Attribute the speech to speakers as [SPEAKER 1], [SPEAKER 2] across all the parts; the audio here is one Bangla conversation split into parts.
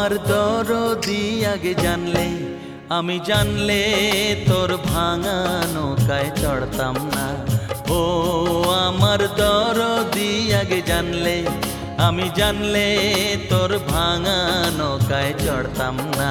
[SPEAKER 1] আমার দরদি আগে জানলে, আমি জানলে তোর ভাঙা নৌকায় চড়তাম না। ও আমার দরদি আগে জানলে, আমি জানলে তোর ভাঙা নৌকায় চড়তাম না।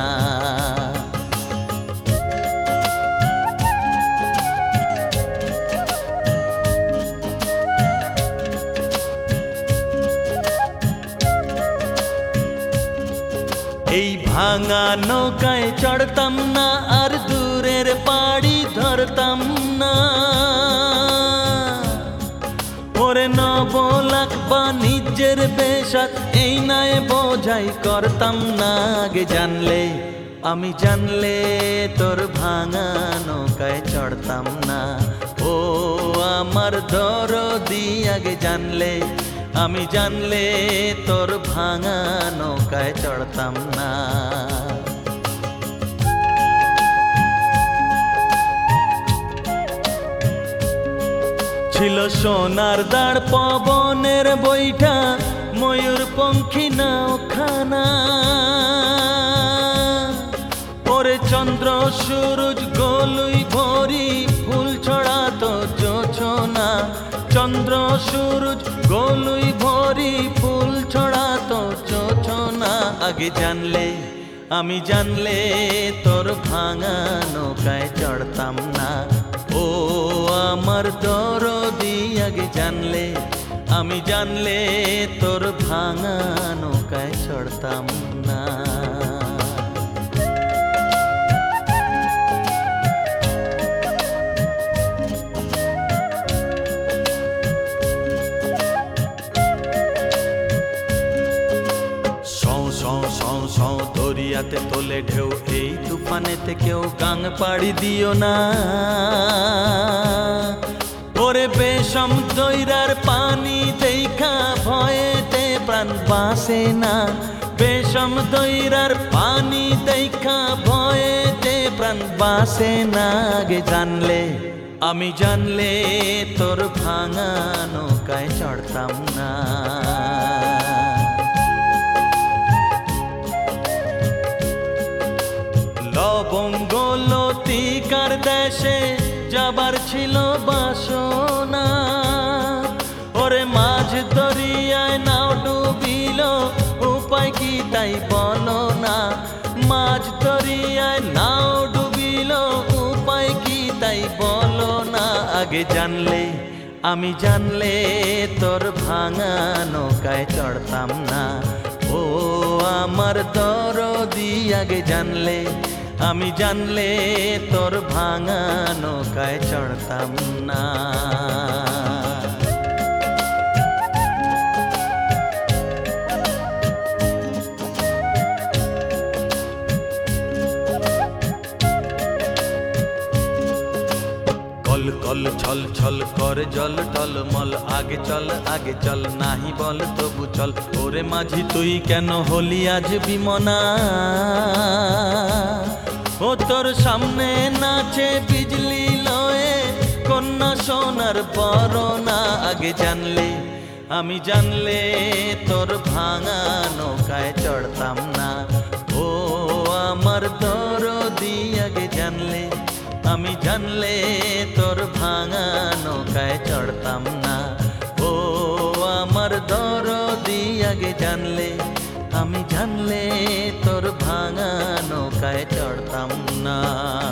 [SPEAKER 1] এই ভাঙা নৌকায় চড়তাম না, আর দূরের পাড়ি ধরতাম না। ওরে নবলাখ বাণিজ্যের বেশাত এই নয় বোঝাই করতাম না। আগে জানলে, আমি জানলে তোর ভাঙা নৌকায় চড়তাম না। ও আমার দরদি আগে জানলে, আমি জানলে তোর ভাঙা নৌকায় চড়তাম না। ছিল সোনার দাঁড় পবনের বৈঠা, ময়ূর পঙ্খী নাওখানা। ওরে চন্দ্র সূরজ গোলুই ভরি, ফুল ছড়াতো জোছনা। চন্দ্র সূরজ গোলুই ভরি, ফুল ছড়াতো জোছনা। আগে জানলে, আমি জানলে তোর ভাঙা নৌকায় চড়তাম না। ও আমার দরদি আগে জানলে, আমি জানলে তোর ভাঙা নৌকায় চড়তাম না। দরিয়াতে তোলে ঢেউ, এই তুফানেতে কেউ গাং পাড়ি দিও না। ওরে বেশম দইরার পানি দেখা ভয়েতে প্রাণ বাসে না। বেশম দইরার পানি দেখা ভয়েতে প্রাণ বাসে না। আগে জানলে, আমি জানলে তোর ভাঙা নৌকায় চড়তাম না। লবঙ্গ লতিকার দেশে যাবার ছিল বাসনা। ওরে মাঝ দরিয়ায় নাও ডুবিল, উপায় কি তাই বলো না। মাঝ দরিয়ায় নাও ডুবিল, উপায় কি তাই বলো না। আগে জানলে, আমি জানলে তোর ভাঙা নৌকায় চড়তাম না। ও আমার দরদি আগে জানলে, আমি জানলে তোর ভাঙা নৌকায় চড়তাম না। কল কল ছল ছল করে জল টলমল, আগে চল নাহি বল তবু চল। ওরে মাঝি তুই কেন হলি আজ বিমনা। ও তোর সামনে নাচে বিজলি লয়ে কন্যা সোনার বরনা। আগে জানলে, আমি জানলে তোর ভাঙা নৌকায় চড়তাম না। ও আমার দরদি আগে জানলে, আমি জানলে তোর ভাঙা নৌকায় চড়তাম না। ও আমার দরদি আগে জানলে, আমি জানলে তোর ভাঙা নৌকায় চড়তাম না।